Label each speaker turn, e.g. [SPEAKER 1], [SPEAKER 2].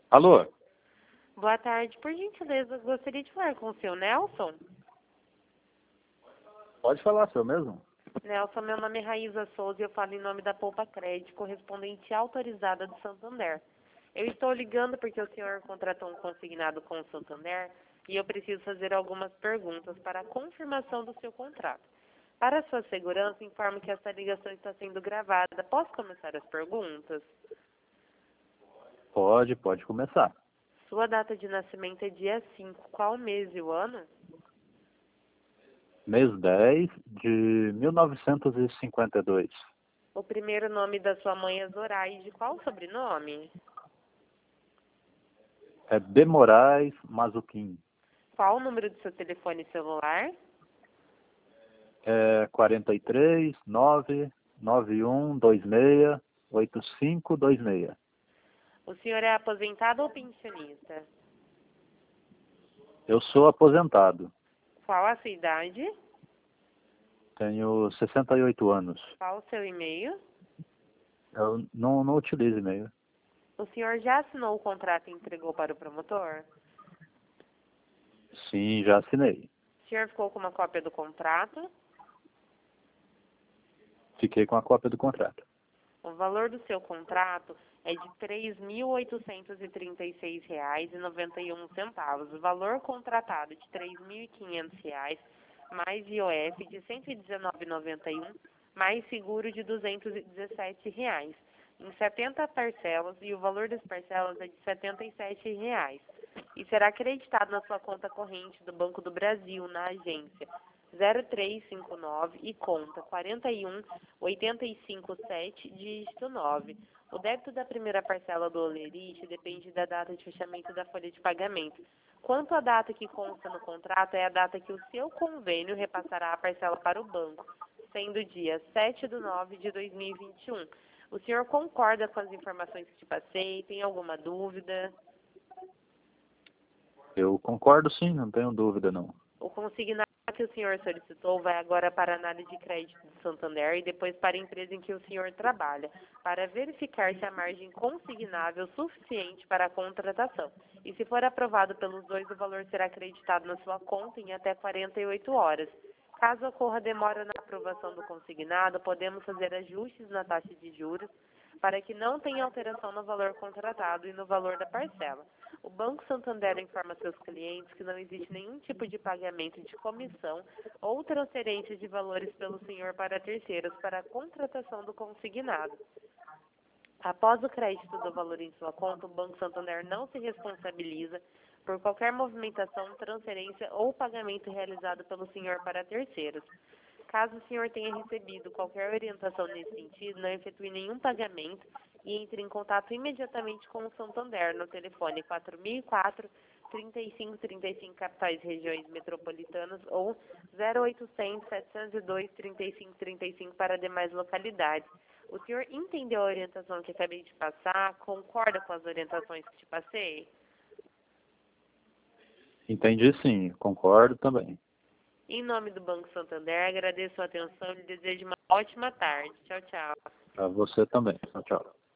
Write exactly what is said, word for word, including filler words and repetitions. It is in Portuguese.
[SPEAKER 1] Alô?
[SPEAKER 2] Boa tarde. Por gentileza, gostaria de falar com o seu Nelson.
[SPEAKER 1] Pode falar, seu mesmo?
[SPEAKER 2] Nelson, meu nome é Raíza Souza e eu falo em nome da Poupa Crédito, correspondente autorizada do Santander. Eu estou ligando porque o senhor contratou um consignado com o Santander e eu preciso fazer algumas perguntas para a confirmação do seu contrato. Para sua segurança, informo que essa ligação está sendo gravada. Posso começar as perguntas?
[SPEAKER 1] Pode, pode começar.
[SPEAKER 2] Sua data de nascimento é dia cinco. Qual mês e o ano?
[SPEAKER 1] Mês dez de mil novecentos e cinquenta e dois.
[SPEAKER 2] O primeiro nome da sua mãe é Zoraide. Qual o sobrenome?
[SPEAKER 1] É De Moraes Mazuquim.
[SPEAKER 2] Qual o número do seu telefone celular?
[SPEAKER 1] É quarenta e três, nove, nove um dois seis, oito cinco dois seis.
[SPEAKER 2] O senhor é aposentado ou pensionista?
[SPEAKER 1] Eu sou aposentado.
[SPEAKER 2] Qual a sua idade?
[SPEAKER 1] Tenho sessenta e oito anos.
[SPEAKER 2] Qual o seu e-mail?
[SPEAKER 1] Eu não, não utilizo e-mail.
[SPEAKER 2] O senhor já assinou o contrato e entregou para o promotor?
[SPEAKER 1] Sim, já assinei.
[SPEAKER 2] O senhor ficou com uma cópia do contrato?
[SPEAKER 1] Fiquei com a cópia do contrato.
[SPEAKER 2] O valor do seu contrato é de três mil oitocentos e trinta e seis reais e noventa e um centavos. O valor contratado de três mil e quinhentos reais, mais I O F de cento e dezenove reais e noventa e um, mais seguro de duzentos e dezessete reais, em setenta parcelas, e o valor das parcelas é de setenta e sete reais. E será acreditado na sua conta corrente do Banco do Brasil, na agência zero três cinco nove e conta quarenta e um, oitenta e cinco sete, dígito nove. O débito da primeira parcela do Olerite depende da data de fechamento da folha de pagamento. Quanto à data que consta no contrato, é a data que o seu convênio repassará a parcela para o banco, sendo dia sete de nove de dois mil e vinte e um. O senhor concorda com as informações que te passei? Tem alguma dúvida?
[SPEAKER 1] Eu concordo sim, não tenho dúvida não.
[SPEAKER 2] O consignado que o senhor solicitou vai agora para a análise de crédito do Santander e depois para a empresa em que o senhor trabalha, para verificar se a margem consignável é suficiente para a contratação. E se for aprovado pelos dois, o valor será acreditado na sua conta em até quarenta e oito horas. Caso ocorra demora na aprovação do consignado, podemos fazer ajustes na taxa de juros para que não tenha alteração no valor contratado e no valor da parcela. O Banco Santander informa seus clientes que não existe nenhum tipo de pagamento de comissão ou transferência de valores pelo senhor para terceiros para a contratação do consignado. Após o crédito do valor em sua conta, o Banco Santander não se responsabiliza por qualquer movimentação, transferência ou pagamento realizado pelo senhor para terceiros. Caso o senhor tenha recebido qualquer orientação nesse sentido, não efetue nenhum pagamento e entre em contato imediatamente com o Santander no telefone quatro mil e quatro, trinta e cinco trinta e cinco, capitais e regiões metropolitanas, ou zero oitocentos, setecentos e dois, trinta e cinco trinta e cinco para demais localidades. O senhor entendeu a orientação que acabei de passar? Concorda com as orientações que te passei?
[SPEAKER 1] Entendi sim, concordo também.
[SPEAKER 2] Em nome do Banco Santander, agradeço a atenção e lhe desejo uma ótima tarde. Tchau, tchau.
[SPEAKER 1] Para você também. Tchau, tchau.